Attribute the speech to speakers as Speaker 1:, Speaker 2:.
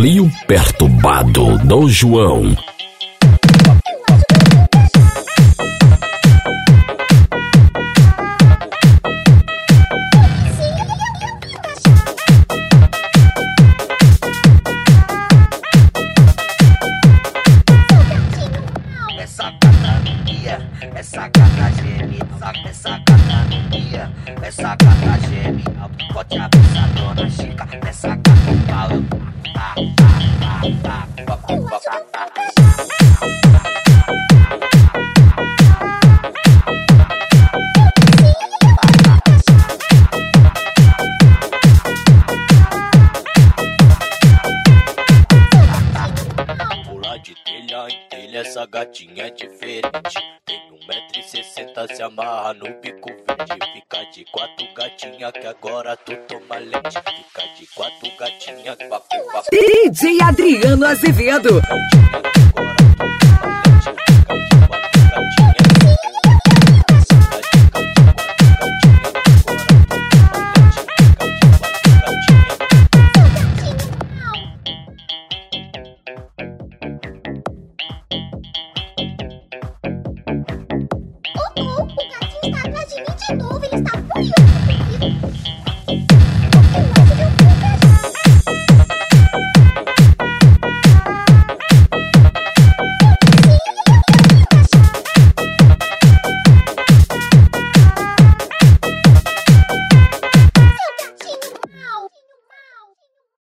Speaker 1: Trio Perturbado do João.
Speaker 2: Essa gata no dia, essa gata geme, essa gata no dia, essa gata geme, pode avisar dona Chica, essa gata fala, pula de telha em telha, essa gatinha é diferente. Tem 1,60 m, se amarra no bico verde. Fica de 4 gatinha que agora tu toma leite. Fica de 4 gatinha, papo.
Speaker 3: DJ Adriano Azevedo.
Speaker 2: Gatinha que agora